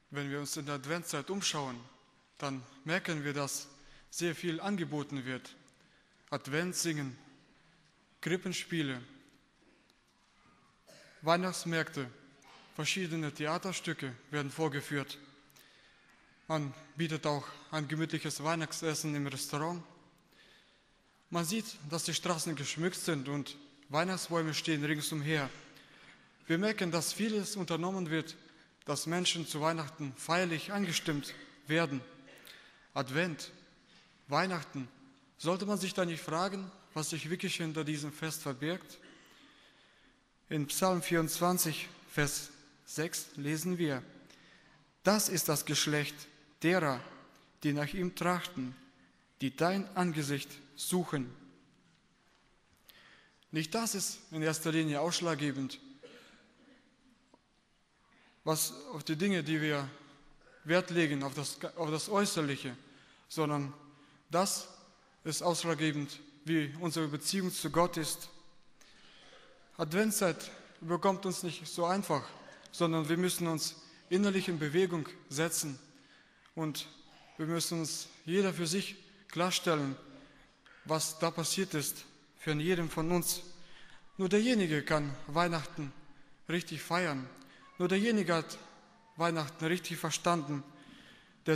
Wenn wir uns in der Adventszeit umschauen, dann merken wir, dass sehr viel angeboten wird. Adventssingen, Krippenspiele, Weihnachtsmärkte, verschiedene Theaterstücke werden vorgeführt. Man bietet auch ein gemütliches Weihnachtsessen im Restaurant. Man sieht, dass die Straßen geschmückt sind und Weihnachtsbäume stehen ringsumher. Wir merken, dass vieles unternommen wird, dass Menschen zu Weihnachten feierlich angestimmt werden. Advent, Weihnachten, sollte man sich da nicht fragen, was sich wirklich hinter diesem Fest verbirgt? In Psalm 24, Vers 6 lesen wir: Das ist das Geschlecht derer, die nach ihm trachten, die dein Angesicht suchen. Nicht das ist in erster Linie ausschlaggebend, was auf die Dinge, die wir Wert legen, auf das Äußerliche, sondern das ist ausschlaggebend, wie unsere Beziehung zu Gott ist. Adventszeit überkommt uns nicht so einfach, sondern wir müssen uns innerlich in Bewegung setzen und wir müssen uns jeder für sich klarstellen, was da passiert ist für jeden von uns. Nur derjenige kann Weihnachten richtig feiern. Nur derjenige hat Weihnachten richtig verstanden, der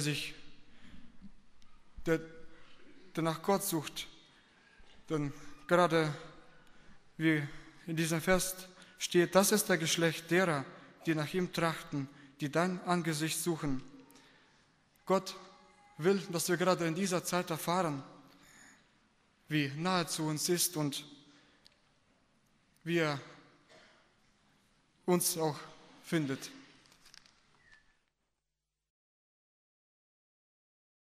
nach Gott sucht. Denn gerade wie in diesem Fest steht, das ist das Geschlecht derer, die nach ihm trachten, die dein Angesicht suchen. Gott will, dass wir gerade in dieser Zeit erfahren, wie nahe zu uns ist und wie er uns auch findet.